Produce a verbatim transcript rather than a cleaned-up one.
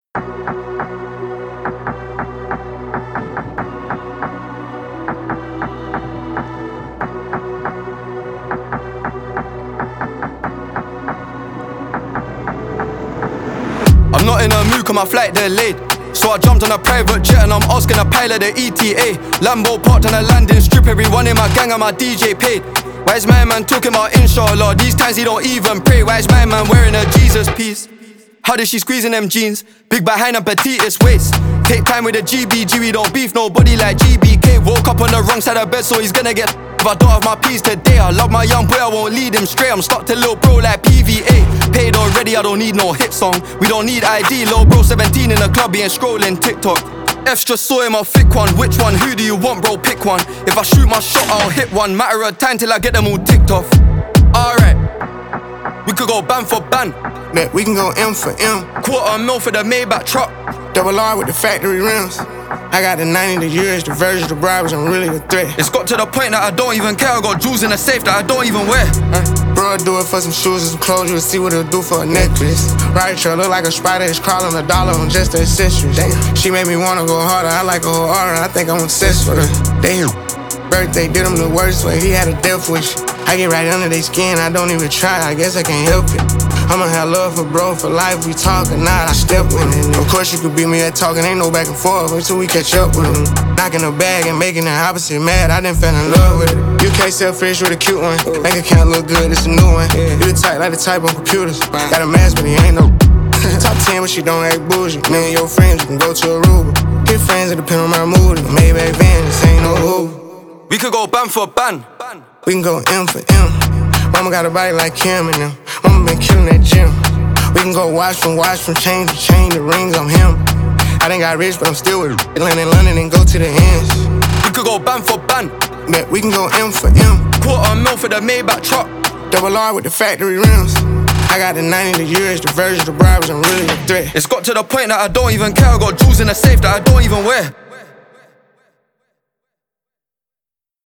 I'm not in a mood cause my flight delayed, so I jumped on a private jet and I'm asking a pilot the E T A. Lambo parked on a landing strip, everyone in my gang and my D J paid. Why is my man talking about inshallah? These times he don't even pray. Why is my man wearing a Jesus piece? How did she squeeze in them jeans? Big behind and petitest waist. Take time with the G B G, we don't beef nobody like G B K. Woke up on the wrong side of bed, so he's gonna get if I don't have my peace today. I love my young boy, I won't lead him straight. I'm stuck to lil' bro like P V A. Paid already, I don't need no hit song. We don't need I D, lil' bro seventeen in the club, he ain't scrolling TikTok. F's just saw him a thick one. Which one? Who do you want, bro? Pick one. If I shoot my shot, I'll hit one. Matter of time till I get them all ticked off. Alright, we could go ban for ban. That we can go M for M. Quarter mil for the Maybach truck. Double R with the factory rims. I got the ninety, the years, the version, the bribes, I'm really a threat. It's got to the point that I don't even care. I got jewels in the safe that I don't even wear. Uh, bro, I do it for some shoes and some clothes. You'll see what it'll do for a necklace. Right, sure, look like a spider is crawling a dollar on just the accessories. Damn. She made me wanna go harder. I like a whole aura. I think I'm obsessed with her. Damn. Birthday did him the worst way. He had a death wish. I get right under their skin. I don't even try. I guess I can't help it. I'ma have love for bro for life. We talk or not, I step with it. Of course you could beat me at talking, ain't no back and forth until we catch up with him. Knocking the bag and making the opposite mad. I done fell in love with it. U K selfish with a cute one. Bank account look good, it's a new one. You the type like the type on computers. Got a mask, but he ain't no. Top ten, but she don't act bougie. Me and your friends, you can go to Aruba. Get friends that depend on my mood. Maybach van, this ain't no Uber. We could go ban for ban. We can go M for M. Mama got a body like Kim and them. Mama been killing that gym. We can go watch from watch from chain to chain. The rings, I'm him. I done got rich, but I'm still with it. Land in London and go to the ends. We could go ban for ban. That we can go M for M. Quarter mil for the Maybach truck. Double R with the factory rims. I got the ninety, the years, the version, the bribes, I'm really a threat. It's got to the point that I don't even care. I got jewels in the safe that I don't even wear.